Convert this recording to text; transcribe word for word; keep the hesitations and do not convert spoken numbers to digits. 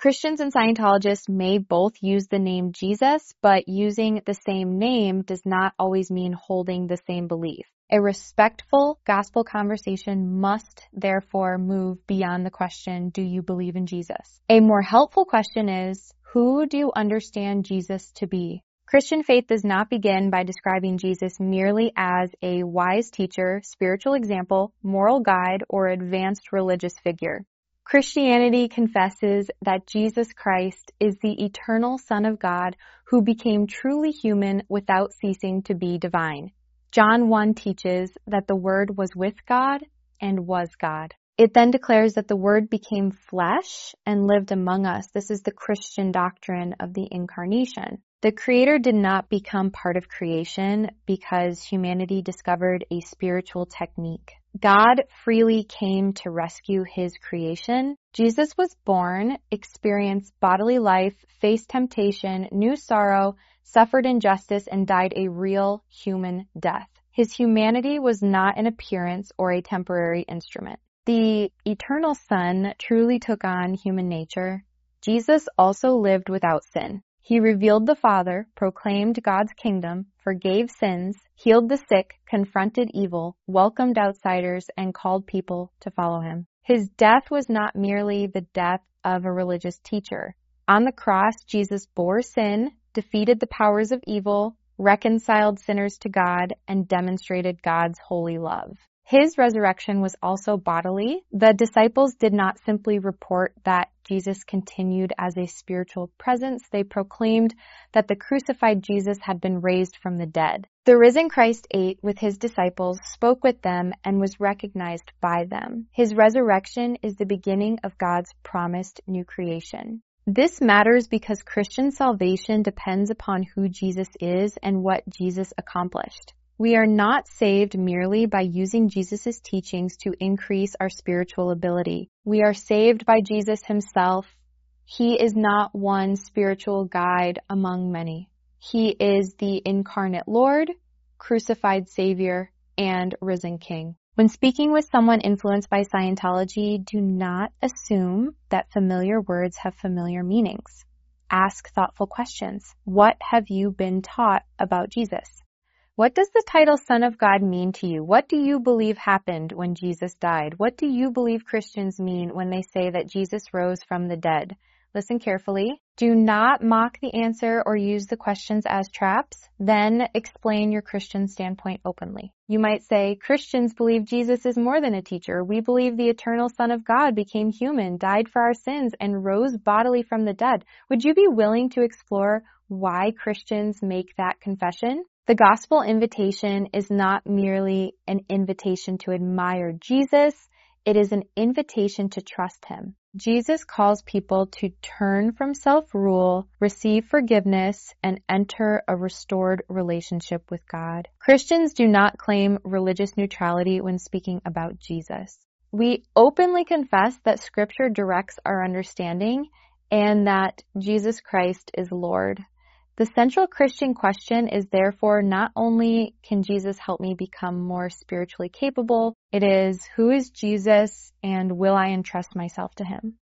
Christians and Scientologists may both use the name Jesus, but using the same name does not always mean holding the same belief. A respectful gospel conversation must therefore move beyond the question, do you believe in Jesus? A more helpful question is, who do you understand Jesus to be? Christian faith does not begin by describing Jesus merely as a wise teacher, spiritual example, moral guide, or advanced religious figure. Christianity confesses that Jesus Christ is the eternal Son of God who became truly human without ceasing to be divine. John one teaches that the Word was with God and was God. It then declares that the Word became flesh and lived among us. This is the Christian doctrine of the Incarnation. The Creator did not become part of creation because humanity discovered a spiritual technique. God freely came to rescue His creation. Jesus was born, experienced bodily life, faced temptation, knew sorrow, suffered injustice, and died a real human death. His humanity was not an appearance or a temporary instrument. The eternal Son truly took on human nature. Jesus also lived without sin. He revealed the Father, proclaimed God's kingdom, forgave sins, healed the sick, confronted evil, welcomed outsiders, and called people to follow Him. His death was not merely the death of a religious teacher. On the cross, Jesus bore sin, defeated the powers of evil, reconciled sinners to God, and demonstrated God's holy love. His resurrection was also bodily. The disciples did not simply report that Jesus continued as a spiritual presence. They proclaimed that the crucified Jesus had been raised from the dead. The risen Christ ate with His disciples, spoke with them, and was recognized by them. His resurrection is the beginning of God's promised new creation. This matters because Christian salvation depends upon who Jesus is and what Jesus accomplished. We are not saved merely by using Jesus' teachings to increase our spiritual ability. We are saved by Jesus Himself. He is not one spiritual guide among many. He is the incarnate Lord, crucified Savior, and risen King. When speaking with someone influenced by Scientology, do not assume that familiar words have familiar meanings. Ask thoughtful questions. What have you been taught about Jesus? What does the title Son of God mean to you? What do you believe happened when Jesus died? What do you believe Christians mean when they say that Jesus rose from the dead? Listen carefully. Do not mock the answer or use the questions as traps. Then explain your Christian standpoint openly. You might say, Christians believe Jesus is more than a teacher. We believe the eternal Son of God became human, died for our sins, and rose bodily from the dead. Would you be willing to explore why Christians make that confession? The gospel invitation is not merely an invitation to admire Jesus. It is an invitation to trust Him. Jesus calls people to turn from self-rule, receive forgiveness, and enter a restored relationship with God. Christians do not claim religious neutrality when speaking about Jesus. We openly confess that Scripture directs our understanding and that Jesus Christ is Lord. The central Christian question is therefore not only can Jesus help me become more spiritually capable, it is who is Jesus and will I entrust myself to Him?